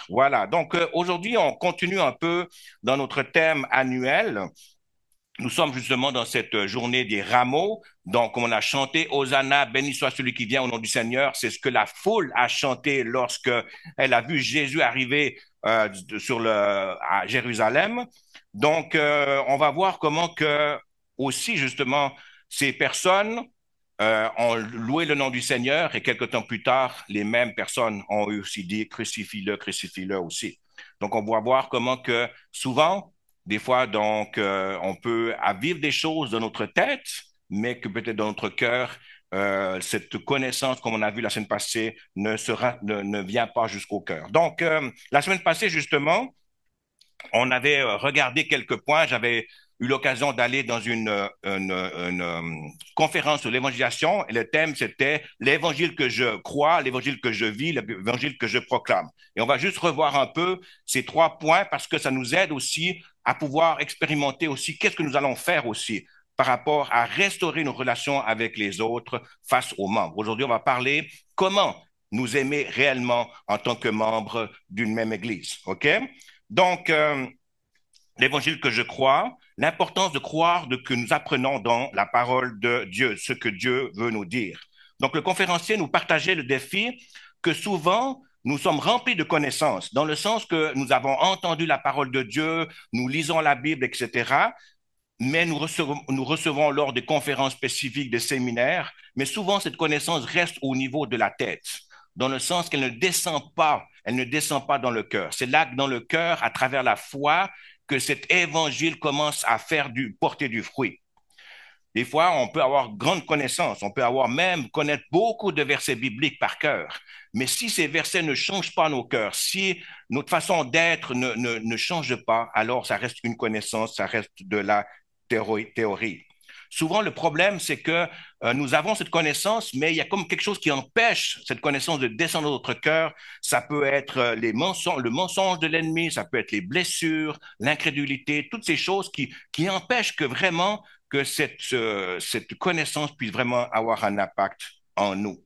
Voilà, donc aujourd'hui, on continue un peu dans notre thème annuel. Nous sommes justement dans cette journée des rameaux. Donc, on a chanté Hosanna, béni soit celui qui vient au nom du Seigneur. C'est ce que la foule a chanté lorsque elle a vu Jésus arriver à Jérusalem. Donc, on va voir comment que aussi justement ces personnes ont loué le nom du Seigneur et quelque temps plus tard, les mêmes personnes ont aussi dit crucifie-le aussi. Donc, on va voir comment que souvent, des fois, donc, on peut vivre des choses dans notre tête, mais que peut-être dans notre cœur, cette connaissance, comme on a vu la semaine passée, ne vient pas jusqu'au cœur. Donc, la semaine passée, justement, on avait regardé quelques points. J'avais eu l'occasion d'aller dans une conférence sur l'évangélisation et le thème c'était l'évangile que je crois, l'évangile que je vis, l'évangile que je proclame. Et on va juste revoir un peu ces trois points parce que ça nous aide aussi à pouvoir expérimenter aussi qu'est-ce que nous allons faire aussi par rapport à restaurer nos relations avec les autres face aux membres. Aujourd'hui, on va parler comment nous aimer réellement en tant que membres d'une même Église. OK? Donc, l'évangile que je crois, l'importance de croire de que nous apprenons dans la parole de Dieu, ce que Dieu veut nous dire. Donc, le conférencier nous partageait le défi que souvent, nous sommes remplis de connaissances, dans le sens que nous avons entendu la parole de Dieu, nous lisons la Bible, etc., mais nous recevons lors des conférences spécifiques, des séminaires, mais souvent cette connaissance reste au niveau de la tête, dans le sens qu'elle elle ne descend pas dans le cœur. C'est là que dans le cœur, à travers la foi, que cet évangile commence à porter du fruit. Des fois, on peut avoir grande connaissance, on peut avoir même connaître beaucoup de versets bibliques par cœur. Mais si ces versets ne changent pas nos cœurs, si notre façon d'être ne change pas, alors ça reste une connaissance, ça reste de la théorie. Souvent, le problème, c'est que nous avons cette connaissance, mais il y a comme quelque chose qui empêche cette connaissance de descendre dans notre cœur. Ça peut être le mensonge de l'ennemi, ça peut être les blessures, l'incrédulité, toutes ces choses qui empêchent que vraiment que cette connaissance puisse vraiment avoir un impact en nous.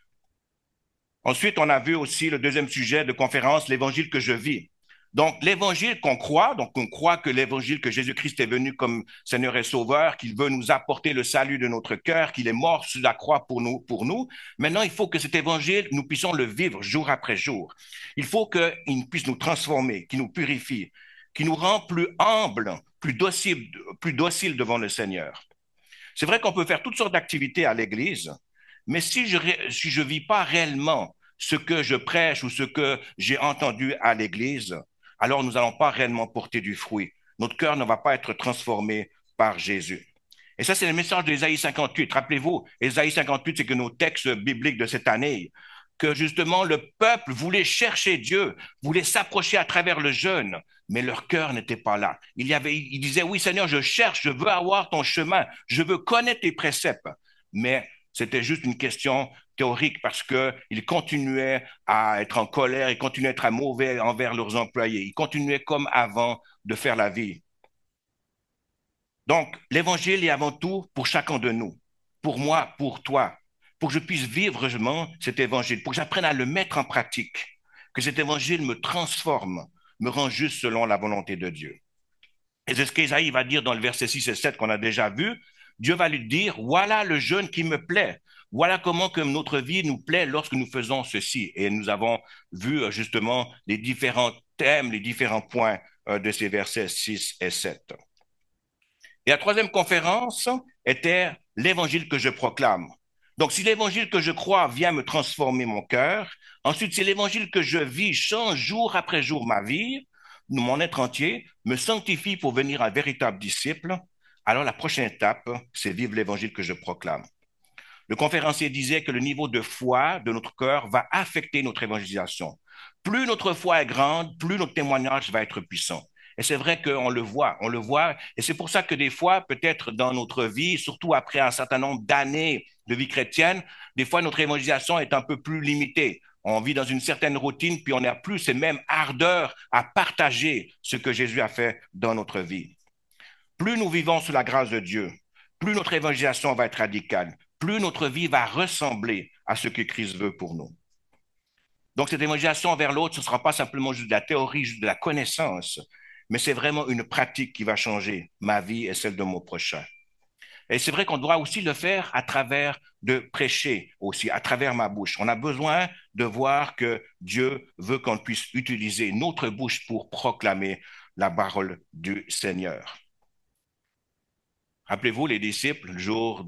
Ensuite, on a vu aussi le deuxième sujet de conférence, l'évangile que je vis. Donc, l'évangile qu'on croit, donc on croit que l'évangile que Jésus-Christ est venu comme Seigneur et Sauveur, qu'il veut nous apporter le salut de notre cœur, qu'il est mort sur la croix pour nous. Maintenant, il faut que cet évangile, nous puissions le vivre jour après jour. Il faut qu'il puisse nous transformer, qu'il nous purifie, qu'il nous rend plus humbles, plus dociles devant le Seigneur. C'est vrai qu'on peut faire toutes sortes d'activités à l'Église, mais si je vis pas réellement ce que je prêche ou ce que j'ai entendu à l'Église, alors nous n'allons pas réellement porter du fruit. Notre cœur ne va pas être transformé par Jésus. Et ça, c'est le message d'Ésaïe 58. Rappelez-vous, Ésaïe 58, c'est que nos textes bibliques de cette année, que justement le peuple voulait chercher Dieu, voulait s'approcher à travers le jeûne, mais leur cœur n'était pas là. Il disait, oui Seigneur, je cherche, je veux avoir ton chemin, je veux connaître tes préceptes. Mais c'était juste une question théorique parce qu'ils continuaient à être en colère, ils continuaient à être mauvais envers leurs employés, ils continuaient comme avant de faire la vie. Donc, l'évangile est avant tout pour chacun de nous, pour moi, pour toi, pour que je puisse vivre vraiment cet évangile, pour que j'apprenne à le mettre en pratique, que cet évangile me transforme, me rend juste selon la volonté de Dieu. Et c'est ce qu'Ésaïe va dire dans le verset 6 et 7 qu'on a déjà vu. Dieu va lui dire, voilà le jeûne qui me plaît. Voilà comment que notre vie nous plaît lorsque nous faisons ceci. Et nous avons vu justement les différents thèmes, les différents points de ces versets 6 et 7. Et la troisième conférence était l'évangile que je proclame. Donc, si l'évangile que je crois vient me transformer mon cœur, ensuite, si l'évangile que je vis change jour après jour ma vie, mon être entier, me sanctifie pour venir un véritable disciple, alors la prochaine étape, c'est vivre l'évangile que je proclame. Le conférencier disait que le niveau de foi de notre cœur va affecter notre évangélisation. Plus notre foi est grande, plus notre témoignage va être puissant. Et c'est vrai qu'on on le voit, et c'est pour ça que des fois, peut-être dans notre vie, surtout après un certain nombre d'années de vie chrétienne, des fois notre évangélisation est un peu plus limitée. On vit dans une certaine routine, puis on n'a plus cette même ardeur à partager ce que Jésus a fait dans notre vie. Plus nous vivons sous la grâce de Dieu, plus notre évangélisation va être radicale, plus notre vie va ressembler à ce que Christ veut pour nous. Donc, cette évangélisation vers l'autre, ce ne sera pas simplement juste de la théorie, juste de la connaissance, mais c'est vraiment une pratique qui va changer ma vie et celle de mon prochain. Et c'est vrai qu'on doit aussi le faire à travers de prêcher aussi, à travers ma bouche. On a besoin de voir que Dieu veut qu'on puisse utiliser notre bouche pour proclamer la parole du Seigneur. Rappelez-vous, les disciples, le jour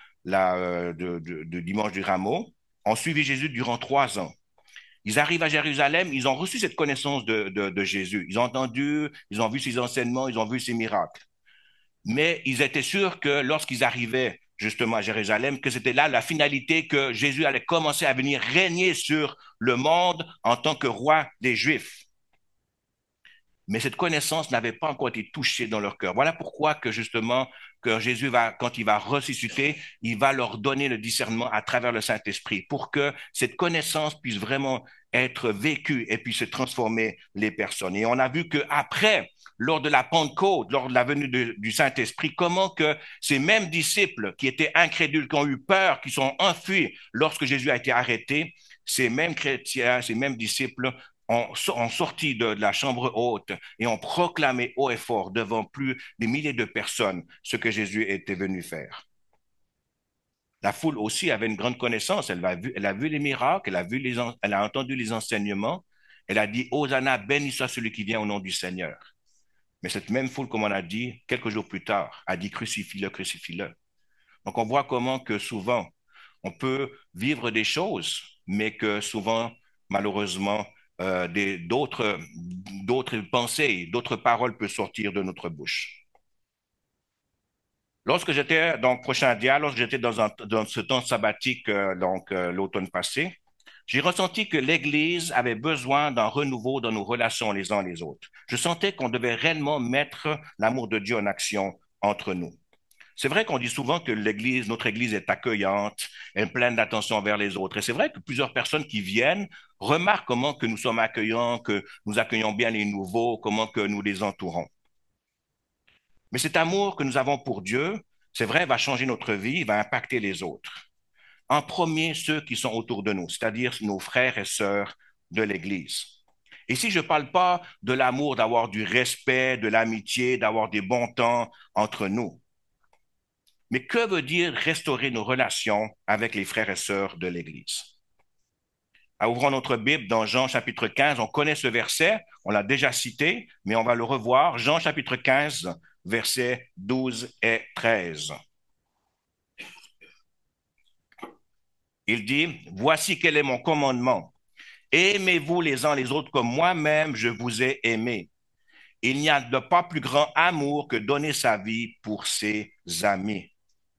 de dimanche du Rameau, ont suivi Jésus durant 3 ans. Ils arrivent à Jérusalem, ils ont reçu cette connaissance de Jésus. Ils ont entendu, ils ont vu ses enseignements, ils ont vu ses miracles. Mais ils étaient sûrs que lorsqu'ils arrivaient justement à Jérusalem, que c'était là la finalité, que Jésus allait commencer à venir régner sur le monde en tant que roi des Juifs. Mais cette connaissance n'avait pas encore été touchée dans leur cœur. Voilà pourquoi que justement, que Jésus va, quand il va ressusciter, il va leur donner le discernement à travers le Saint-Esprit pour que cette connaissance puisse vraiment être vécue et puisse transformer les personnes. Et on a vu que après, lors de la Pentecôte, lors de la venue du Saint-Esprit, comment que ces mêmes disciples qui étaient incrédules, qui ont eu peur, qui sont enfuis lorsque Jésus a été arrêté, ces mêmes chrétiens, ces mêmes disciples ont sorti de la chambre haute et ont proclamé haut et fort devant plus des milliers de personnes ce que Jésus était venu faire. La foule aussi avait une grande connaissance. Elle a vu les miracles, elle a entendu les enseignements. Elle a dit, Hosanna, béni soit celui qui vient au nom du Seigneur. Mais cette même foule, comme on a dit, quelques jours plus tard, a dit, crucifie-le, crucifie-le. Donc on voit comment que souvent, on peut vivre des choses, mais que souvent, malheureusement, d'autres pensées, d'autres paroles peuvent sortir de notre bouche. Lorsque j'étais, donc, prochain dialogue, lorsque j'étais dans ce temps sabbatique, l'automne passé, j'ai ressenti que l'Église avait besoin d'un renouveau dans nos relations les uns les autres. Je sentais qu'on devait réellement mettre l'amour de Dieu en action entre nous. C'est vrai qu'on dit souvent que notre église est accueillante, elle est pleine d'attention vers les autres. Et c'est vrai que plusieurs personnes qui viennent remarquent comment que nous sommes accueillants, que nous accueillons bien les nouveaux, comment que nous les entourons. Mais cet amour que nous avons pour Dieu, c'est vrai, va changer notre vie, va impacter les autres. En premier, ceux qui sont autour de nous, c'est-à-dire nos frères et sœurs de l'église. Et si je ne parle pas de l'amour, d'avoir du respect, de l'amitié, d'avoir des bons temps entre nous, mais que veut dire restaurer nos relations avec les frères et sœurs de l'Église? Ouvrons notre Bible dans Jean chapitre 15. On connaît ce verset, on l'a déjà cité, mais on va le revoir. Jean chapitre 15, versets 12 et 13. Il dit, voici quel est mon commandement. Aimez-vous les uns les autres comme moi-même je vous ai aimé. Il n'y a de pas plus grand amour que donner sa vie pour ses amis.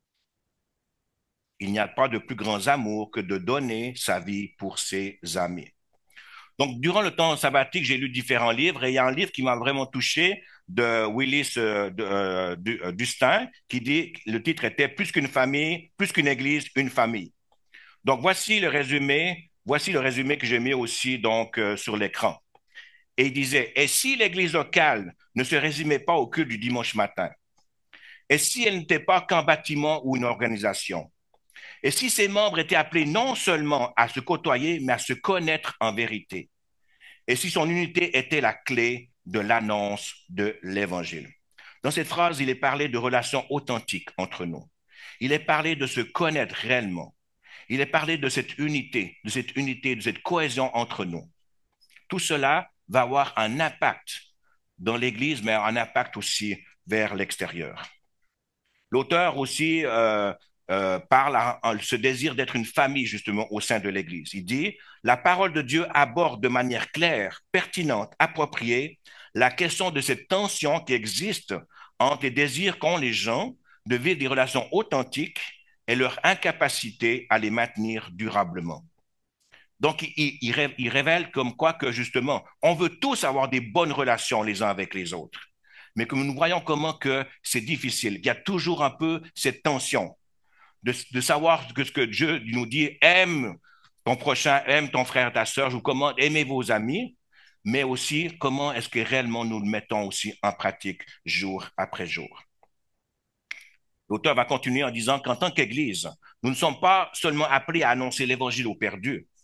Il n'y a pas de plus grand amour que de donner sa vie pour ses amis. Donc, durant le temps sabbatique, j'ai lu différents livres et il y a un livre qui m'a vraiment touché de Willis Dustin qui dit, le titre était Plus qu'une famille, plus qu'une église, une famille. Donc, voici le résumé que j'ai mis aussi donc sur l'écran. Et il disait, et si l'église locale ne se résumait pas au culte du dimanche matin, et si elle n'était pas qu'un bâtiment ou une organisation, et si ses membres étaient appelés non seulement à se côtoyer, mais à se connaître en vérité, et si son unité était la clé de l'annonce de l'Évangile. Dans cette phrase, il est parlé de relations authentiques entre nous. Il est parlé de se connaître réellement. Il est parlé de cette unité, de cette cohésion entre nous. Tout cela va avoir un impact dans l'Église, mais un impact aussi vers l'extérieur. L'auteur aussi parle à ce désir d'être une famille justement au sein de l'Église. Il dit, la parole de Dieu aborde de manière claire, pertinente, appropriée la question de cette tension qui existe entre les désirs qu'ont les gens de vivre des relations authentiques et leur incapacité à les maintenir durablement. Donc, il révèle comme quoi que justement, on veut tous avoir des bonnes relations les uns avec les autres. Mais que nous voyons comment que c'est difficile. Il y a toujours un peu cette tension de savoir que ce que Dieu nous dit, aime ton prochain, aime ton frère, ta sœur, je vous commande, aimez vos amis, mais aussi comment est-ce que réellement nous le mettons aussi en pratique jour après jour. L'auteur va continuer en disant qu'en tant qu'Église, nous ne sommes pas seulement appelés à annoncer l'Évangile aux perdus,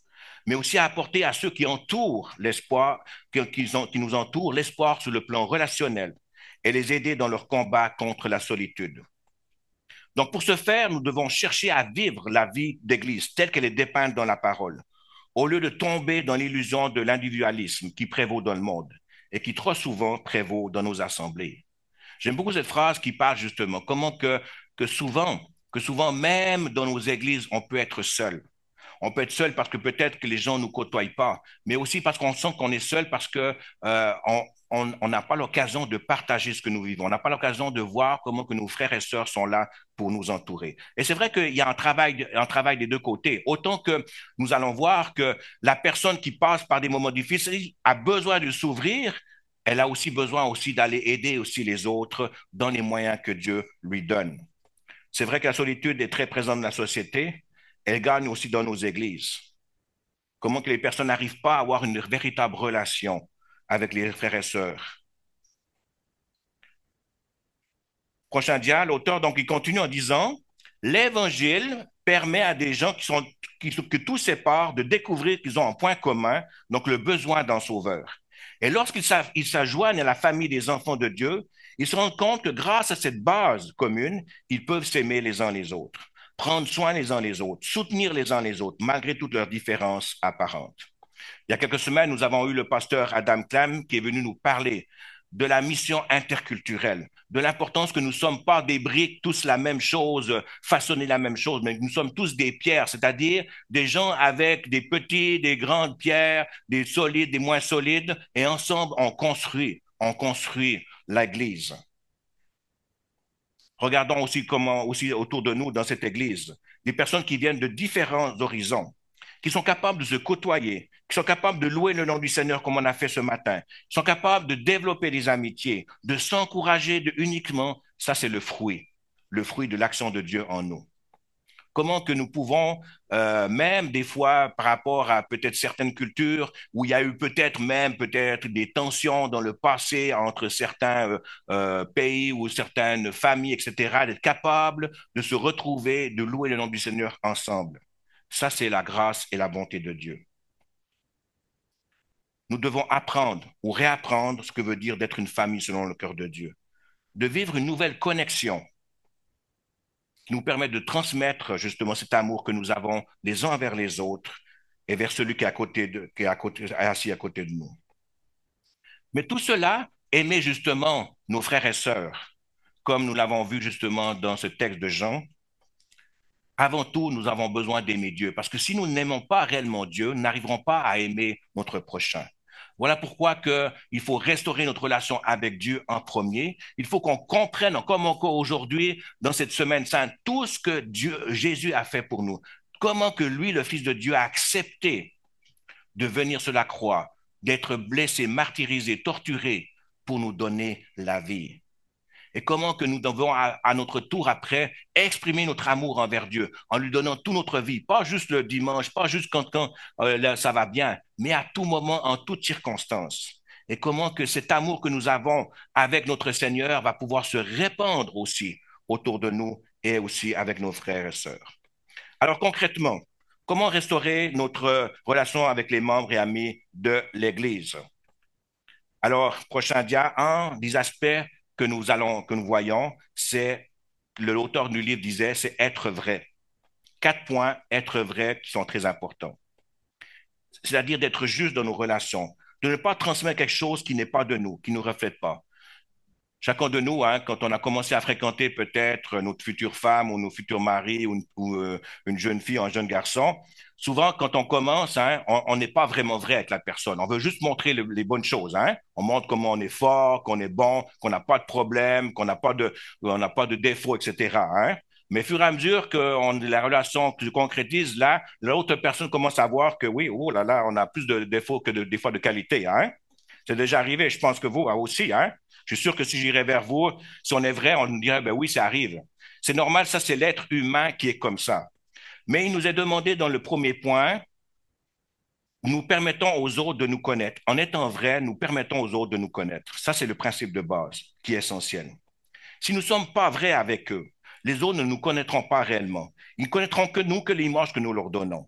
mais aussi à apporter à ceux qui entourent l'espoir, qui nous entourent, l'espoir sur le plan relationnel et les aider dans leur combat contre la solitude. Donc, pour ce faire, nous devons chercher à vivre la vie d'Église telle qu'elle est dépeinte dans la parole, au lieu de tomber dans l'illusion de l'individualisme qui prévaut dans le monde et qui trop souvent prévaut dans nos assemblées. J'aime beaucoup cette phrase qui parle justement comment que souvent, que souvent même dans nos églises, on peut être seul. On peut être seul parce que peut-être que les gens ne nous côtoient pas, mais aussi parce qu'on sent qu'on est seul parce que on n'a pas l'occasion de partager ce que nous vivons. On n'a pas l'occasion de voir comment que nos frères et sœurs sont là pour nous entourer. Et c'est vrai qu'il y a un travail des deux côtés. Autant que nous allons voir que la personne qui passe par des moments difficiles a besoin de s'ouvrir, elle a aussi besoin aussi d'aller aider aussi les autres dans les moyens que Dieu lui donne. C'est vrai que la solitude est très présente dans la société, elle gagne aussi dans nos églises. Comment que les personnes n'arrivent pas à avoir une véritable relation avec les frères et sœurs. Prochain dialogue, l'auteur, donc, il continue en disant, l'évangile permet à des gens que tout sépare de découvrir qu'ils ont un point commun, donc le besoin d'un sauveur. Et lorsqu'ils s'ajoignent à la famille des enfants de Dieu, ils se rendent compte que grâce à cette base commune, ils peuvent s'aimer les uns les autres, prendre soin les uns les autres, soutenir les uns les autres, malgré toutes leurs différences apparentes. Il y a quelques semaines, nous avons eu le pasteur Adam Clem qui est venu nous parler de la mission interculturelle, de l'importance que nous ne sommes pas des briques, tous la même chose, façonner la même chose, mais que nous sommes tous des pierres, c'est-à-dire des gens avec des petits, des grandes pierres, des solides, des moins solides, et ensemble, on construit l'Église. Regardons aussi comment, aussi autour de nous, dans cette Église, des personnes qui viennent de différents horizons, qui sont capables de se côtoyer, qui sont capables de louer le nom du Seigneur comme on a fait ce matin, qui sont capables de développer des amitiés, de s'encourager uniquement, ça c'est le fruit de l'action de Dieu en nous. Comment que nous pouvons, même des fois par rapport à peut-être certaines cultures où il y a eu peut-être même peut-être des tensions dans le passé entre certains pays ou certaines familles, etc., d'être capables de se retrouver, de louer le nom du Seigneur ensemble. Ça, c'est la grâce et la bonté de Dieu. Nous devons apprendre ou réapprendre ce que veut dire d'être une famille selon le cœur de Dieu, de vivre une nouvelle connexion qui nous permet de transmettre justement cet amour que nous avons les uns vers les autres et vers celui qui est, assis à côté de nous. Mais tout cela, aimer justement nos frères et sœurs, comme nous l'avons vu justement dans ce texte de Jean, avant tout, nous avons besoin d'aimer Dieu, parce que si nous n'aimons pas réellement Dieu, nous n'arriverons pas à aimer notre prochain. Voilà pourquoi il faut restaurer notre relation avec Dieu en premier. Il faut qu'on comprenne, comme encore aujourd'hui, dans cette semaine sainte, tout ce que Jésus a fait pour nous. Comment que lui, le Fils de Dieu, a accepté de venir sur la croix, d'être blessé, martyrisé, torturé pour nous donner la vie. Et comment que nous devons à notre tour après exprimer notre amour envers Dieu en lui donnant toute notre vie, pas juste le dimanche, pas juste quand là, ça va bien, mais à tout moment, en toutes circonstances. Et comment que cet amour que nous avons avec notre Seigneur va pouvoir se répandre aussi autour de nous et aussi avec nos frères et sœurs. Alors concrètement, comment restaurer notre relation avec les membres et amis de l'Église? Alors, prochain dia, un des aspects que nous voyons, c'est, l'auteur du livre disait, c'est être vrai. 4 points, être vrai, qui sont très importants. C'est-à-dire d'être juste dans nos relations, de ne pas transmettre quelque chose qui n'est pas de nous, qui ne nous reflète pas. Chacun de nous, hein, quand on a commencé à fréquenter peut-être notre future femme ou nos futurs maris ou une jeune fille ou un jeune garçon, souvent quand on commence, hein, on n'est pas vraiment vrai avec la personne. On veut juste montrer les bonnes choses. Hein. On montre comment on est fort, qu'on est bon, qu'on n'a pas de problème, qu'on n'a pas de défauts, etc. Hein. Mais au fur et à mesure que la relation se concrétise, là, l'autre personne commence à voir que oui, oh là là, on a plus de défauts que des fois de qualité. Hein. C'est déjà arrivé, je pense que vous aussi. Hein. Je suis sûr que si j'irais vers vous, si on est vrai, on nous dirait, ben oui, ça arrive. C'est normal, ça, c'est l'être humain qui est comme ça. Mais il nous est demandé dans le premier point, nous permettons aux autres de nous connaître. En étant vrai, nous permettons aux autres de nous connaître. Ça, c'est le principe de base qui est essentiel. Si nous ne sommes pas vrais avec eux, les autres ne nous connaîtront pas réellement. Ils ne connaîtront que nous, que l'image que nous leur donnons.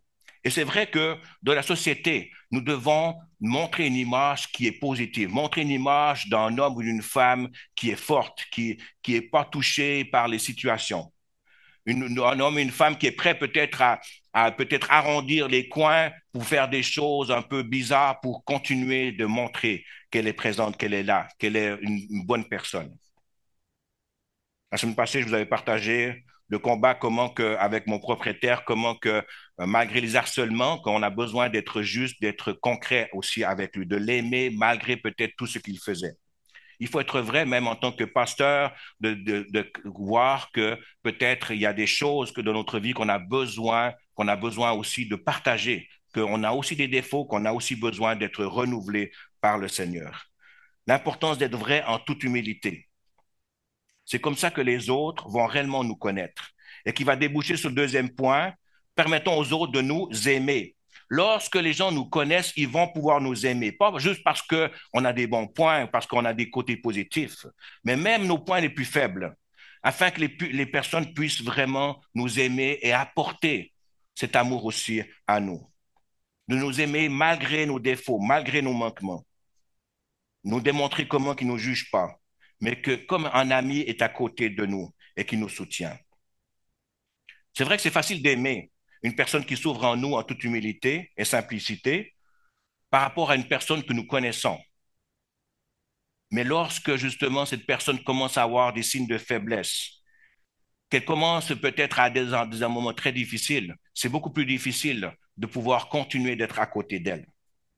Et c'est vrai que dans la société, nous devons montrer une image qui est positive, montrer une image d'un homme ou d'une femme qui est forte, qui est pas touché par les situations. Un homme et une femme qui est prêt peut-être à peut-être arrondir les coins pour faire des choses un peu bizarres pour continuer de montrer qu'elle est présente, qu'elle est là, qu'elle est une bonne personne. La semaine passée, je vous avais partagé le combat, comment que, avec mon propriétaire, comment que, malgré les harcèlements, qu'on a besoin d'être juste, d'être concret aussi avec lui, de l'aimer malgré peut-être tout ce qu'il faisait. Il faut être vrai, même en tant que pasteur, de voir que peut-être il y a des choses que dans notre vie qu'on a besoin aussi de partager, qu'on a aussi des défauts, qu'on a aussi besoin d'être renouvelés par le Seigneur. L'importance d'être vrai en toute humilité. C'est comme ça que les autres vont réellement nous connaître. Et qui va déboucher sur le deuxième point, permettons aux autres de nous aimer. Lorsque les gens nous connaissent, ils vont pouvoir nous aimer. Pas juste parce qu'on a des bons points, parce qu'on a des côtés positifs, mais même nos points les plus faibles, afin que les personnes puissent vraiment nous aimer et apporter cet amour aussi à nous. De nous aimer malgré nos défauts, malgré nos manquements. Nous démontrer comment qu'ils ne nous jugent pas, mais que comme un ami est à côté de nous et qui nous soutient. C'est vrai que c'est facile d'aimer une personne qui s'ouvre en nous en toute humilité et simplicité par rapport à une personne que nous connaissons. Mais lorsque justement cette personne commence à avoir des signes de faiblesse, qu'elle commence peut-être à des un moment très difficile, c'est beaucoup plus difficile de pouvoir continuer d'être à côté d'elle.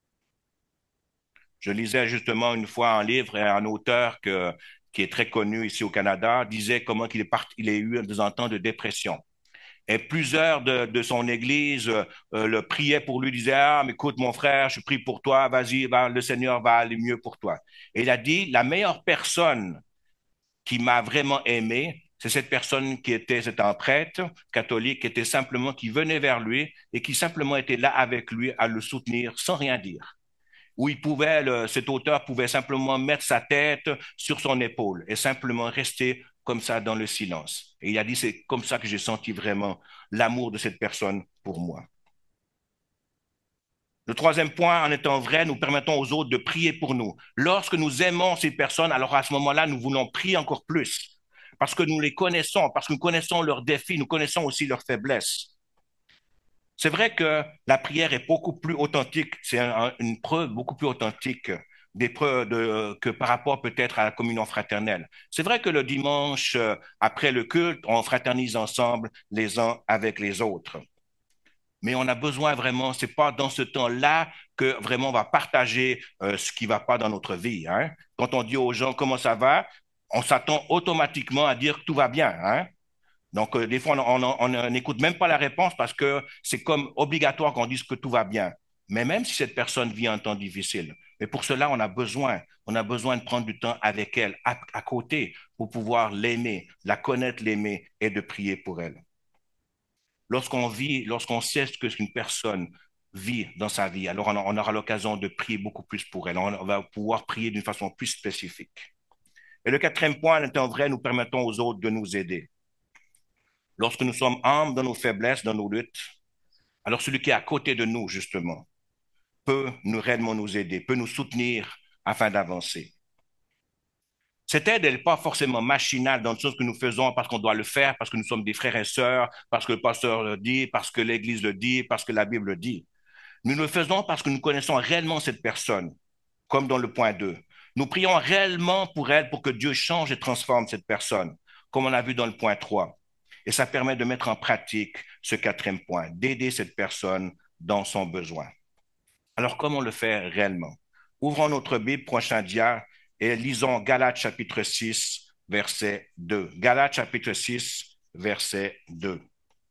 Je lisais justement une fois un livre et un auteur qui est très connu ici au Canada disait comment il a eu des temps de dépression. Et plusieurs de son église le priaient pour lui, disaient, ah, mais écoute mon frère, je prie pour toi, vas-y, le Seigneur va aller mieux pour toi. Et il a dit, la meilleure personne qui m'a vraiment aimé, c'est cette personne c'était un prêtre catholique, qui était simplement, qui venait vers lui et qui simplement était là avec lui à le soutenir sans rien dire où cet auteur pouvait simplement mettre sa tête sur son épaule et simplement rester comme ça dans le silence. Et il a dit, c'est comme ça que j'ai senti vraiment l'amour de cette personne pour moi. Le troisième point, en étant vrai, nous permettons aux autres de prier pour nous. Lorsque nous aimons ces personnes, alors à ce moment-là, nous voulons prier encore plus parce que nous les connaissons, parce que nous connaissons leurs défis, nous connaissons aussi leurs faiblesses. C'est vrai que la prière est beaucoup plus authentique, c'est une preuve beaucoup plus authentique des preuves que par rapport peut-être à la communion fraternelle. C'est vrai que le dimanche, après le culte, on fraternise ensemble les uns avec les autres. Mais on a besoin vraiment, c'est pas dans ce temps-là que vraiment on va partager ce qui va pas dans notre vie. Hein. Quand on dit aux gens comment ça va, on s'attend automatiquement à dire que tout va bien. Hein. Donc, des fois, on n'écoute même pas la réponse parce que c'est comme obligatoire qu'on dise que tout va bien. Mais même si cette personne vit un temps difficile, mais pour cela, on a besoin de prendre du temps avec elle, à côté, pour pouvoir l'aimer, la connaître, l'aimer et de prier pour elle. Lorsqu'on sait ce qu'une personne vit dans sa vie, alors on aura l'occasion de prier beaucoup plus pour elle. On va pouvoir prier d'une façon plus spécifique. Et le quatrième point, en étant vrai, nous permettons aux autres de nous aider. Lorsque nous sommes humbles dans nos faiblesses, dans nos luttes, alors celui qui est à côté de nous, justement, peut nous réellement nous aider, peut nous soutenir afin d'avancer. Cette aide, elle n'est pas forcément machinale dans le sens que nous faisons parce qu'on doit le faire, parce que nous sommes des frères et sœurs, parce que le pasteur le dit, parce que l'Église le dit, parce que la Bible le dit. Nous le faisons parce que nous connaissons réellement cette personne, comme dans le point 2. Nous prions réellement pour elle, pour que Dieu change et transforme cette personne, comme on a vu dans le point 3. Et ça permet de mettre en pratique ce quatrième point, d'aider cette personne dans son besoin. Alors, comment le faire réellement? Ouvrons notre Bible, prochain dia, et lisons Galates chapitre 6, verset 2. Galates chapitre 6, verset 2.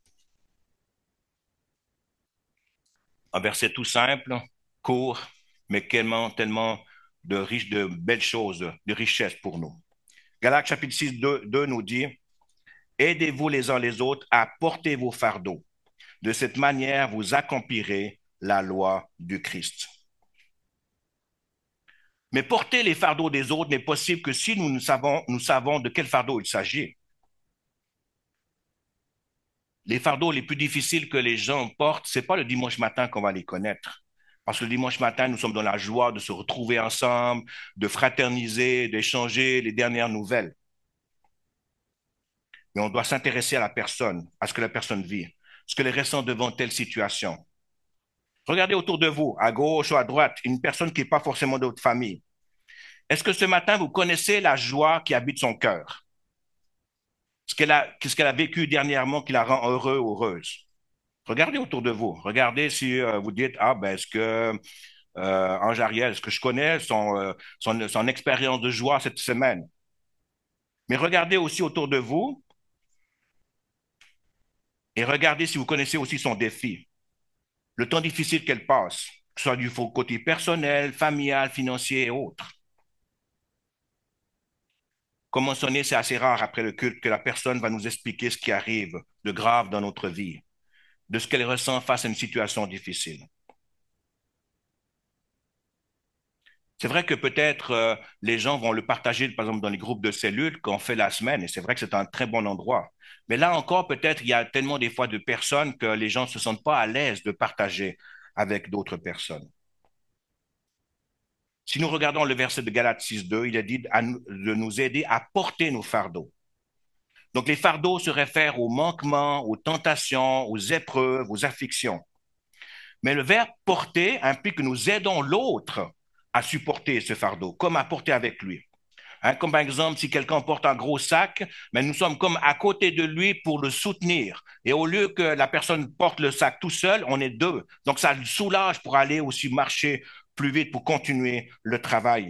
Un verset tout simple, court, mais tellement de belles choses, de richesses pour nous. Galates chapitre 6, 2 nous dit, aidez-vous les uns les autres à porter vos fardeaux. De cette manière, vous accomplirez la loi du Christ. Mais porter les fardeaux des autres n'est possible que si nous savons de quel fardeau il s'agit. Les fardeaux les plus difficiles que les gens portent, c'est pas le dimanche matin qu'on va les connaître. Parce que le dimanche matin, nous sommes dans la joie de se retrouver ensemble, de fraterniser, d'échanger les dernières nouvelles. Mais on doit s'intéresser à la personne, à ce que la personne vit, ce qu'elle ressent devant telle situation. Regardez autour de vous, à gauche ou à droite, une personne qui n'est pas forcément de votre famille. Est-ce que ce matin, vous connaissez la joie qui habite son cœur? Ce qu'elle a vécu dernièrement qui la rend heureux ou heureuse? Regardez autour de vous. Regardez si vous dites, ah ben, est-ce que Ange Ariel, est-ce que je connais son expérience de joie cette semaine? Mais regardez aussi autour de vous et regardez si vous connaissez aussi son défi, le temps difficile qu'elle passe, que ce soit du côté personnel, familial, financier et autres. Comme mentionné, c'est assez rare après le culte que la personne va nous expliquer ce qui arrive de grave dans notre vie, de ce qu'elle ressent face à une situation difficile. C'est vrai que peut-être les gens vont le partager, par exemple, dans les groupes de cellules qu'on fait la semaine, et c'est vrai que c'est un très bon endroit. Mais là encore, peut-être il y a tellement des fois de personnes que les gens ne se sentent pas à l'aise de partager avec d'autres personnes. Si nous regardons le verset de Galates 6.2, il est dit de nous aider à porter nos fardeaux. Donc les fardeaux se réfèrent aux manquements, aux tentations, aux épreuves, aux afflictions. Mais le verbe porter implique que nous aidons l'autre à supporter ce fardeau, comme à porter avec lui. Hein, comme par exemple, si quelqu'un porte un gros sac, mais nous sommes comme à côté de lui pour le soutenir. Et au lieu que la personne porte le sac tout seul, on est deux. Donc ça le soulage pour aller aussi marcher plus vite pour continuer le travail.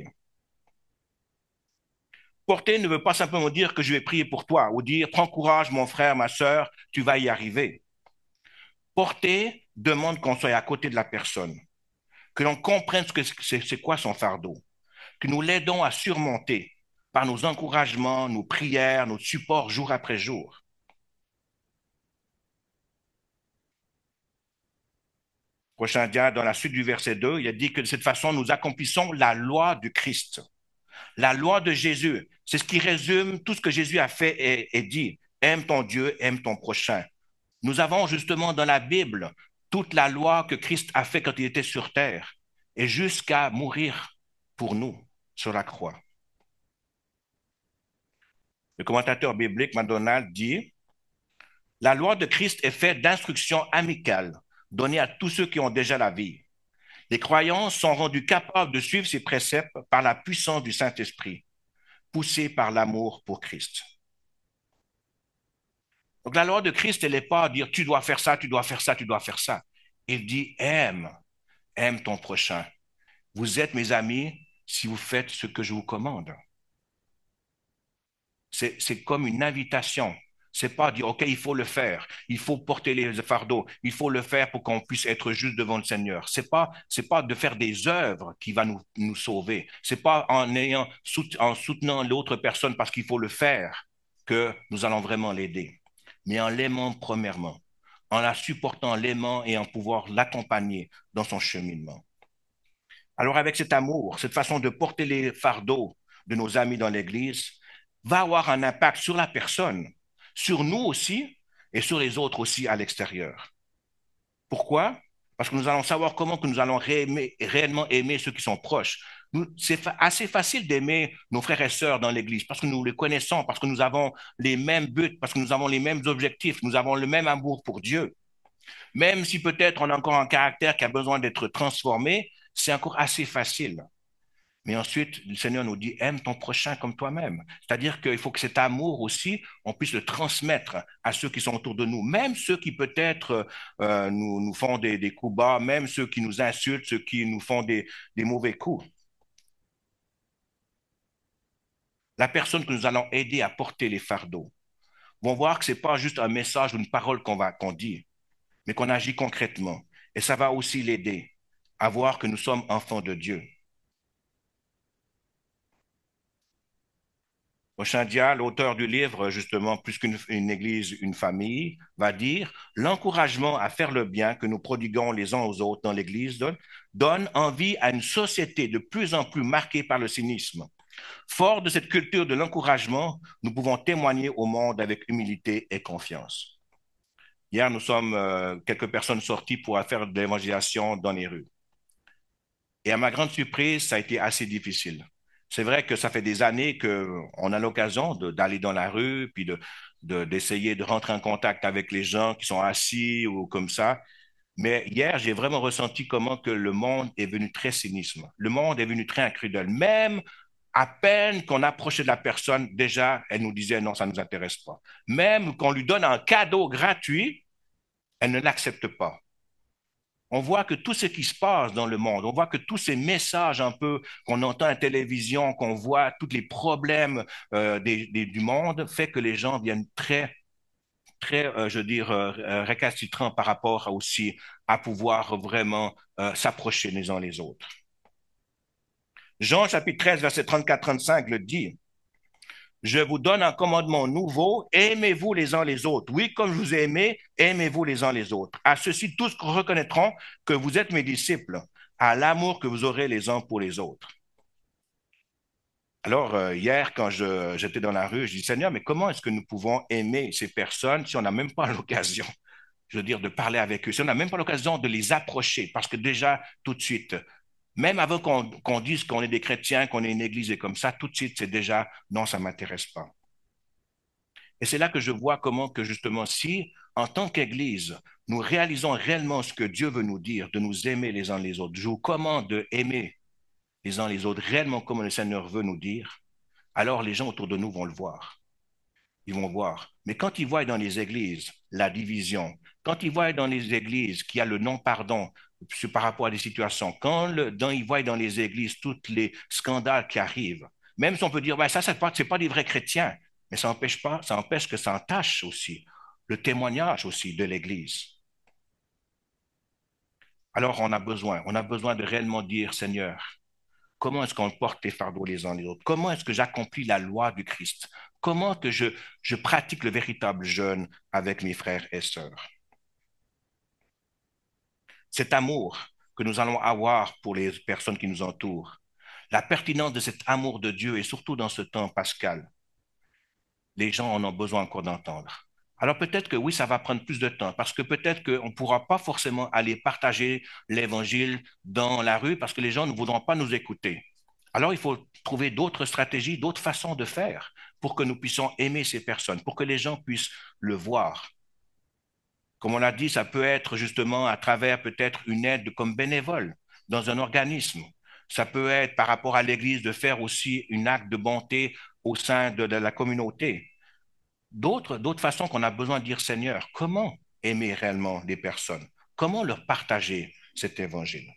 Porter ne veut pas simplement dire que je vais prier pour toi ou dire prends courage mon frère, ma soeur, tu vas y arriver. Porter demande qu'on soit à côté de la personne, que l'on comprenne ce que c'est quoi son fardeau, que nous l'aidons à surmonter par nos encouragements, nos prières, nos supports jour après jour. Prochain dia, dans la suite du verset 2, il a dit que de cette façon, nous accomplissons la loi du Christ. La loi de Jésus, c'est ce qui résume tout ce que Jésus a fait et dit. Aime ton Dieu, aime ton prochain. Nous avons justement dans la Bible toute la loi que Christ a fait quand il était sur terre et jusqu'à mourir pour nous sur la croix. Le commentateur biblique MacDonald dit, la loi de Christ est faite d'instructions amicales données à tous ceux qui ont déjà la vie. Les croyants sont rendus capables de suivre ces préceptes par la puissance du Saint-Esprit, poussés par l'amour pour Christ. Donc la loi de Christ, elle n'est pas à dire tu dois faire ça, tu dois faire ça, tu dois faire ça. Il dit aime ton prochain. Vous êtes mes amis si vous faites ce que je vous commande. C'est comme une invitation. C'est pas dire, OK, il faut le faire. Il faut porter les fardeaux. Il faut le faire pour qu'on puisse être juste devant le Seigneur. C'est pas de faire des œuvres qui va nous sauver. C'est pas en soutenant l'autre personne parce qu'il faut le faire que nous allons vraiment l'aider. Mais en l'aimant premièrement, en la supportant, l'aimant et en pouvoir l'accompagner dans son cheminement. Alors avec cet amour, cette façon de porter les fardeaux de nos amis dans l'Église va avoir un impact sur la personne, sur nous aussi et sur les autres aussi à l'extérieur. Pourquoi? Parce que nous allons savoir comment que nous allons réellement aimer ceux qui sont proches. C'est assez facile d'aimer nos frères et sœurs dans l'Église parce que nous les connaissons, parce que nous avons les mêmes buts, parce que nous avons les mêmes objectifs, nous avons le même amour pour Dieu. Même si peut-être on a encore un caractère qui a besoin d'être transformé, c'est encore assez facile. Mais ensuite, le Seigneur nous dit, aime ton prochain comme toi-même. C'est-à-dire qu'il faut que cet amour aussi, on puisse le transmettre à ceux qui sont autour de nous, même ceux qui peut-être nous font des coups bas, même ceux qui nous insultent, ceux qui nous font des mauvais coups. La personne que nous allons aider à porter les fardeaux vont voir que ce n'est pas juste un message ou une parole qu'on dit, mais qu'on agit concrètement. Et ça va aussi l'aider à voir que nous sommes enfants de Dieu. Prochain dia, l'auteur du livre, justement, plus qu'une église, une famille, va dire l'encouragement à faire le bien que nous prodiguons les uns aux autres dans l'église donne envie à une société de plus en plus marquée par le cynisme. Fort de cette culture de l'encouragement, nous pouvons témoigner au monde avec humilité et confiance. Hier, nous sommes quelques personnes sorties pour faire de l'évangélisation dans les rues. Et à ma grande surprise, ça a été assez difficile. C'est vrai que ça fait des années qu'on a l'occasion d'aller dans la rue, puis d'essayer de rentrer en contact avec les gens qui sont assis ou comme ça. Mais hier, j'ai vraiment ressenti comment que le monde est venu très cynisme. Le monde est venu très incrudel. Même à peine qu'on approchait de la personne, déjà, elle nous disait non, ça ne nous intéresse pas. Même qu'on lui donne un cadeau gratuit, elle ne l'accepte pas. On voit que tout ce qui se passe dans le monde, on voit que tous ces messages un peu qu'on entend à la télévision, qu'on voit, tous les problèmes du monde, fait que les gens viennent je veux dire, récalcitrants par rapport aussi à pouvoir vraiment s'approcher les uns les autres. Jean chapitre 13, verset 34-35 le dit. Je vous donne un commandement nouveau, aimez-vous les uns les autres. Oui, comme je vous ai aimé, aimez-vous les uns les autres. À ceci, tous reconnaîtront que vous êtes mes disciples, à l'amour que vous aurez les uns pour les autres. Alors, hier, quand j'étais dans la rue, je dis, Seigneur, mais comment est-ce que nous pouvons aimer ces personnes si on n'a même pas l'occasion, je veux dire, de parler avec eux, si on n'a même pas l'occasion de les approcher, parce que déjà, tout de suite, même avant qu'on dise qu'on est des chrétiens, qu'on est une église et comme ça, tout de suite, c'est déjà, non, ça ne m'intéresse pas. Et c'est là que je vois comment que justement, si en tant qu'Église, nous réalisons réellement ce que Dieu veut nous dire, de nous aimer les uns les autres, je vous commande de aimer les uns les autres réellement comme le Seigneur veut nous dire, alors les gens autour de nous vont le voir. Ils vont voir. Mais quand ils voient dans les églises la division, quand ils voient dans les églises qu'il y a le non-pardon par rapport à des situations, ils voient dans les églises tous les scandales qui arrivent, même si on peut dire, ouais, ça, c'est pas des vrais chrétiens, mais ça n'empêche pas, ça empêche que ça entache aussi le témoignage aussi de l'Église. Alors on a besoin de réellement dire, Seigneur, comment est-ce qu'on porte les fardeaux les uns les autres? Comment est-ce que j'accomplis la loi du Christ? Comment que je pratique le véritable jeûne avec mes frères et sœurs? Cet amour que nous allons avoir pour les personnes qui nous entourent, la pertinence de cet amour de Dieu et surtout dans ce temps pascal, les gens en ont besoin encore d'entendre. Alors peut-être que oui, ça va prendre plus de temps parce que peut-être qu'on ne pourra pas forcément aller partager l'évangile dans la rue parce que les gens ne voudront pas nous écouter. Alors il faut trouver d'autres stratégies, d'autres façons de faire pour que nous puissions aimer ces personnes, pour que les gens puissent le voir. Comme on l'a dit, ça peut être justement à travers peut-être une aide comme bénévole dans un organisme. Ça peut être par rapport à l'Église de faire aussi une acte de bonté au sein de la communauté. D'autres façons qu'on a besoin de dire, Seigneur, comment aimer réellement les personnes? Comment leur partager cet évangile?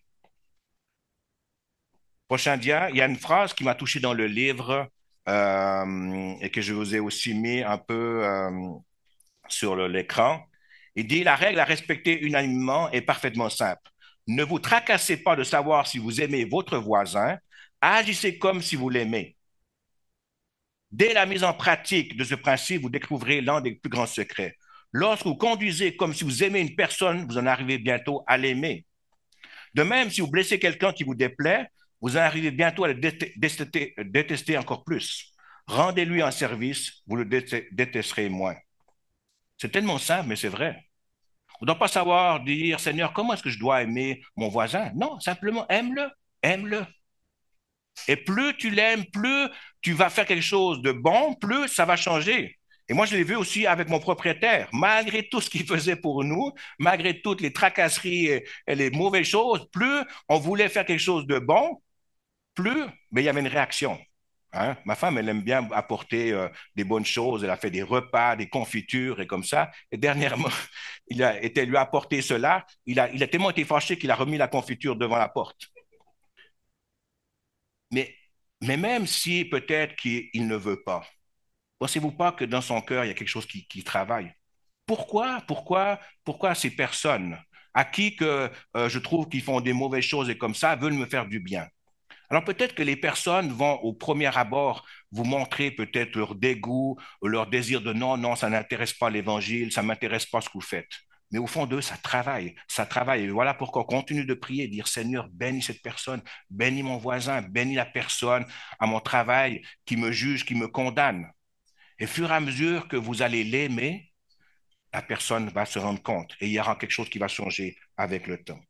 Prochain dia, il y a une phrase qui m'a touché dans le livre et que je vous ai aussi mis un peu sur l'écran. Il dit, la règle à respecter unanimement est parfaitement simple. Ne vous tracassez pas de savoir si vous aimez votre voisin, agissez comme si vous l'aimez. Dès la mise en pratique de ce principe, vous découvrirez l'un des plus grands secrets. Lorsque vous conduisez comme si vous aimez une personne, vous en arrivez bientôt à l'aimer. De même, si vous blessez quelqu'un qui vous déplaît, vous en arrivez bientôt à le détester encore plus. Rendez-lui un service, vous le détesterez moins. C'est tellement simple, mais c'est vrai. On ne doit pas savoir dire, Seigneur, comment est-ce que je dois aimer mon voisin? Non, simplement aime-le, aime-le. Et plus tu l'aimes, plus tu vas faire quelque chose de bon, plus ça va changer. Et moi, je l'ai vu aussi avec mon propriétaire. Malgré tout ce qu'il faisait pour nous, malgré toutes les tracasseries et les mauvaises choses, plus on voulait faire quelque chose de bon, plus mais il y avait une réaction. Hein? Ma femme, elle aime bien apporter des bonnes choses. Elle a fait des repas, des confitures et comme ça. Et dernièrement, il a été lui apporter cela. Il a tellement été fâché qu'il a remis la confiture devant la porte. Mais, mais même si peut-être qu'il ne veut pas, pensez-vous pas que dans son cœur, il y a quelque chose qui travaille? Pourquoi ces personnes à qui que je trouve qu'ils font des mauvaises choses et comme ça veulent me faire du bien? Alors peut-être que les personnes vont au premier abord vous montrer peut-être leur dégoût, leur désir de non, non, ça n'intéresse pas l'évangile, ça ne m'intéresse pas ce que vous faites. Mais au fond d'eux, ça travaille, ça travaille. Et voilà pourquoi on continue de prier, dire Seigneur, bénis cette personne, bénis mon voisin, bénis la personne à mon travail qui me juge, qui me condamne. Et au fur et à mesure que vous allez l'aimer, la personne va se rendre compte et il y aura quelque chose qui va changer avec le temps.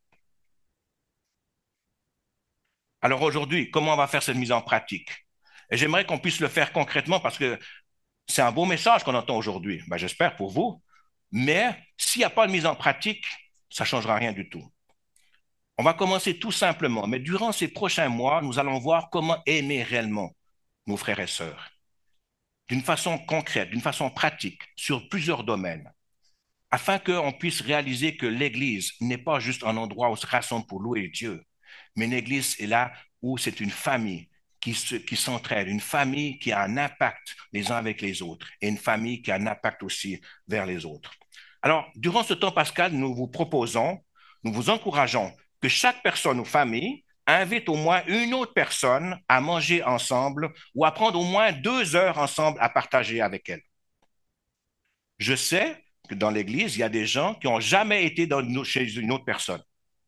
Alors aujourd'hui, comment on va faire cette mise en pratique? Et j'aimerais qu'on puisse le faire concrètement parce que c'est un beau message qu'on entend aujourd'hui. Ben, j'espère pour vous. Mais s'il n'y a pas de mise en pratique, ça ne changera rien du tout. On va commencer tout simplement, mais durant ces prochains mois, nous allons voir comment aimer réellement nos frères et sœurs, d'une façon concrète, d'une façon pratique, sur plusieurs domaines, afin qu'on puisse réaliser que l'Église n'est pas juste un endroit où on se rassemble pour louer Dieu, mais l'Église est là où c'est une famille qui s'entraide, une famille qui a un impact les uns avec les autres et une famille qui a un impact aussi vers les autres. Alors, durant ce temps pascal, nous vous proposons, nous vous encourageons que chaque personne ou famille invite au moins une autre personne à manger ensemble ou à prendre au moins 2 heures ensemble à partager avec elle. Je sais que dans l'Église, il y a des gens qui n'ont jamais été chez une autre personne.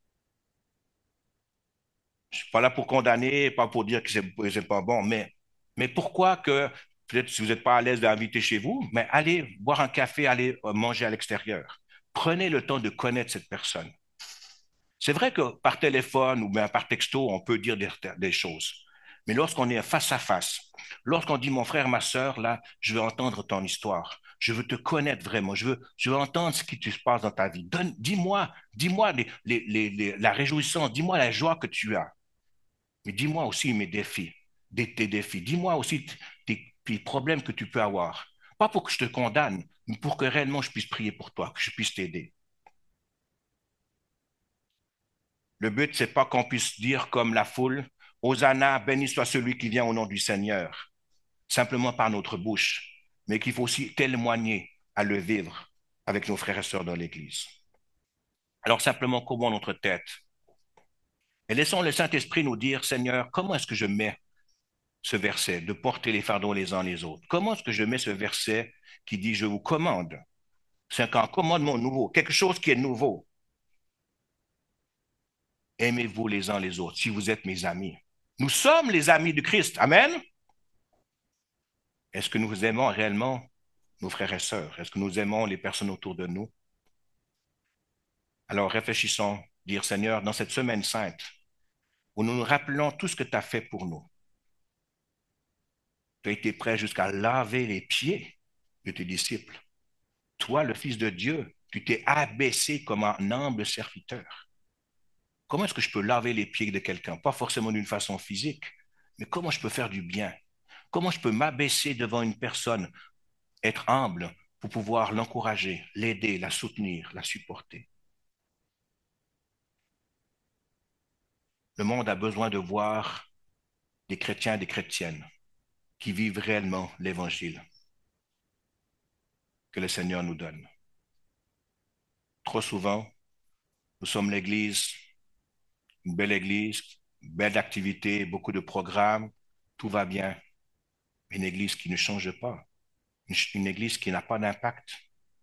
Je ne suis pas là pour condamner, pas pour dire que c'est pas bon, mais pourquoi que, peut-être si vous n'êtes pas à l'aise d'inviter chez vous, mais allez boire un café, allez manger à l'extérieur. Prenez le temps de connaître cette personne. C'est vrai que par téléphone ou bien par texto, on peut dire des choses. Mais lorsqu'on est face à face, lorsqu'on dit mon frère, ma sœur, là, je veux entendre ton histoire. Je veux te connaître vraiment. Je veux entendre ce qui se passe dans ta vie. Dis-moi la réjouissance, dis-moi la joie que tu as. Mais dis-moi aussi mes défis, tes défis. Dis-moi aussi tes problèmes que tu peux avoir. Pas pour que je te condamne, mais pour que réellement je puisse prier pour toi, que je puisse t'aider. Le but, c'est pas qu'on puisse dire comme la foule, Hosanna, béni soit celui qui vient au nom du Seigneur, simplement par notre bouche, mais qu'il faut aussi témoigner à le vivre avec nos frères et sœurs dans l'Église. Alors simplement, couvrons notre tête et laissons le Saint-Esprit nous dire, Seigneur, comment est-ce que je mets ce verset de porter les fardeaux les uns les autres? Comment est-ce que je mets ce verset qui dit, je vous commande? C'est un commandement nouveau, quelque chose qui est nouveau. Aimez-vous les uns les autres si vous êtes mes amis. Nous sommes les amis du Christ. Amen. Est-ce que nous aimons réellement nos frères et sœurs? Est-ce que nous aimons les personnes autour de nous? Alors réfléchissons, dire Seigneur, dans cette semaine sainte, où nous nous rappelons tout ce que tu as fait pour nous. Tu as été prêt jusqu'à laver les pieds de tes disciples. Toi, le Fils de Dieu, tu t'es abaissé comme un humble serviteur. Comment est-ce que je peux laver les pieds de quelqu'un? Pas forcément d'une façon physique, mais comment je peux faire du bien? Comment je peux m'abaisser devant une personne, être humble pour pouvoir l'encourager, l'aider, la soutenir, la supporter? Le monde a besoin de voir des chrétiens et des chrétiennes qui vivent réellement l'évangile que le Seigneur nous donne. Trop souvent, nous sommes l'église, une belle activité, beaucoup de programmes, tout va bien, mais une église qui ne change pas, une église qui n'a pas d'impact.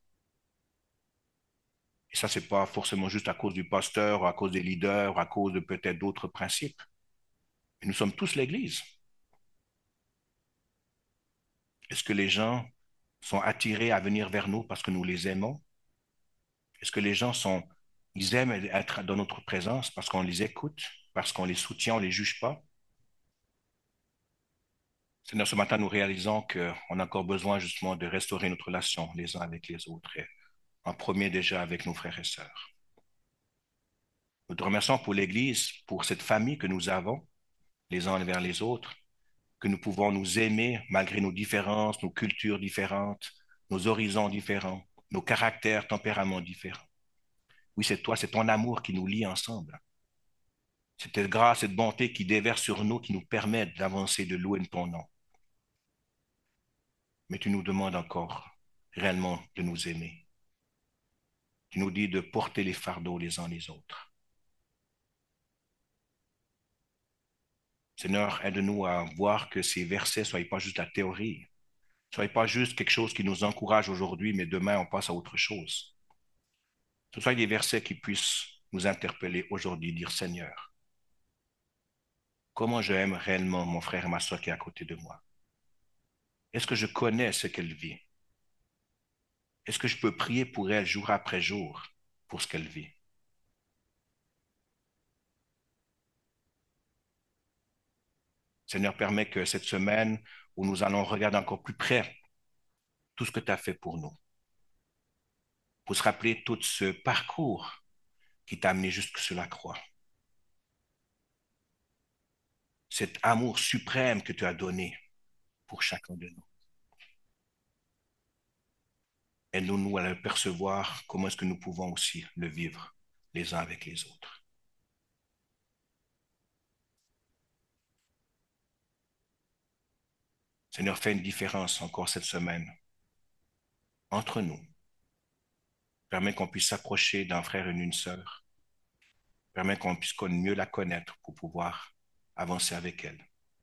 Et ça, c'est pas forcément juste à cause du pasteur, ou à cause des leaders, ou à cause de peut-être d'autres principes. Mais nous sommes tous l'église. Est-ce que les gens sont attirés à venir vers nous parce que nous les aimons? Est-ce que les gens ils aiment être dans notre présence parce qu'on les écoute, parce qu'on les soutient, on ne les juge pas? Seigneur, ce matin, nous réalisons qu'on a encore besoin justement de restaurer notre relation les uns avec les autres, et en premier déjà avec nos frères et sœurs. Nous te remercions pour l'Église, pour cette famille que nous avons les uns vers les autres, que nous pouvons nous aimer malgré nos différences, nos cultures différentes, nos horizons différents, nos caractères, tempéraments différents. Oui, c'est toi, c'est ton amour qui nous lie ensemble. C'est cette grâce, cette bonté qui déverse sur nous, qui nous permet d'avancer, de louer ton nom. Mais tu nous demandes encore réellement de nous aimer. Tu nous dis de porter les fardeaux les uns les autres. Seigneur, aide-nous à voir que ces versets ne soient pas juste la théorie, ne soient pas juste quelque chose qui nous encourage aujourd'hui, mais demain on passe à autre chose. Ce soit des versets qui puissent nous interpeller aujourd'hui, dire Seigneur, comment j'aime réellement mon frère et ma soeur qui est à côté de moi? Est-ce que je connais ce qu'elle vit? Est-ce que je peux prier pour elle jour après jour pour ce qu'elle vit? Seigneur, permet que cette semaine où nous allons regarder encore plus près tout ce que tu as fait pour nous, pour se rappeler tout ce parcours qui t'a amené jusque sur la croix, cet amour suprême que tu as donné pour chacun de nous. Aide-nous à le percevoir, comment est-ce que nous pouvons aussi le vivre les uns avec les autres. Seigneur, fais une différence encore cette semaine entre nous. Permets qu'on puisse s'approcher d'un frère et d'une sœur. Permets qu'on puisse mieux la connaître pour pouvoir avancer avec elle.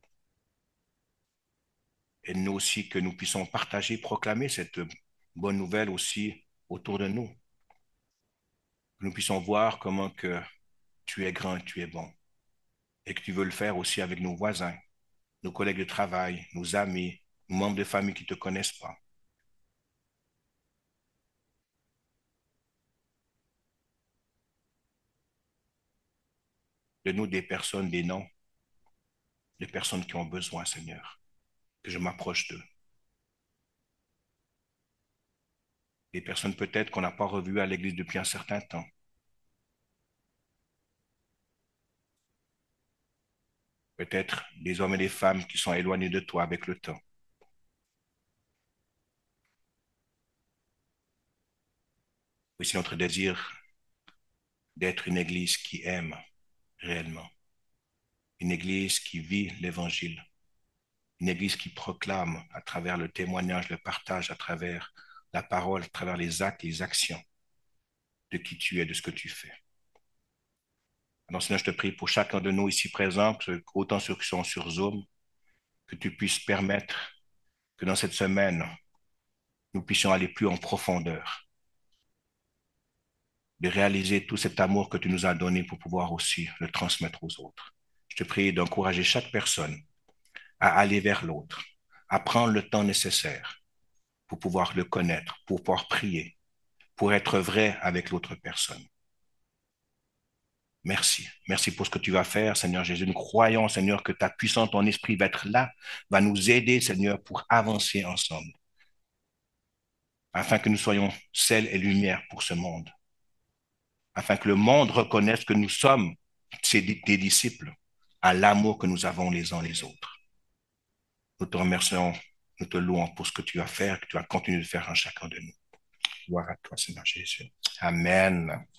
Et nous aussi, que nous puissions partager, proclamer cette bonne nouvelle aussi autour de nous. Que nous puissions voir comment que tu es grand, tu es bon. Et que tu veux le faire aussi avec nos voisins, nos collègues de travail, nos amis, nos membres de famille qui ne te connaissent pas. De nous des personnes, des noms, des personnes qui ont besoin, Seigneur. Que je m'approche d'eux. Des personnes peut-être qu'on n'a pas revues à l'église depuis un certain temps. Peut-être des hommes et des femmes qui sont éloignés de toi avec le temps. Aussi notre désir d'être une église qui aime réellement. Une église qui vit l'évangile. Une église qui proclame à travers le témoignage, le partage, à travers la parole, à travers les actes, les actions de qui tu es, de ce que tu fais. Alors Seigneur, je te prie pour chacun de nous ici présents, autant ceux qui sont sur Zoom, que tu puisses permettre que dans cette semaine, nous puissions aller plus en profondeur, de réaliser tout cet amour que tu nous as donné pour pouvoir aussi le transmettre aux autres. Je te prie d'encourager chaque personne à aller vers l'autre, à prendre le temps nécessaire pour pouvoir le connaître, pour pouvoir prier, pour être vrai avec l'autre personne. Merci. Merci pour ce que tu vas faire, Seigneur Jésus. Nous croyons, Seigneur, que ta puissance, ton esprit va être là, va nous aider, Seigneur, pour avancer ensemble, afin que nous soyons sel et lumière pour ce monde, afin que le monde reconnaisse que nous sommes tes disciples à l'amour que nous avons les uns les autres. Nous te remercions, nous te louons pour ce que tu vas faire, que tu vas continuer de faire en chacun de nous. Gloire à toi, Seigneur Jésus. Amen.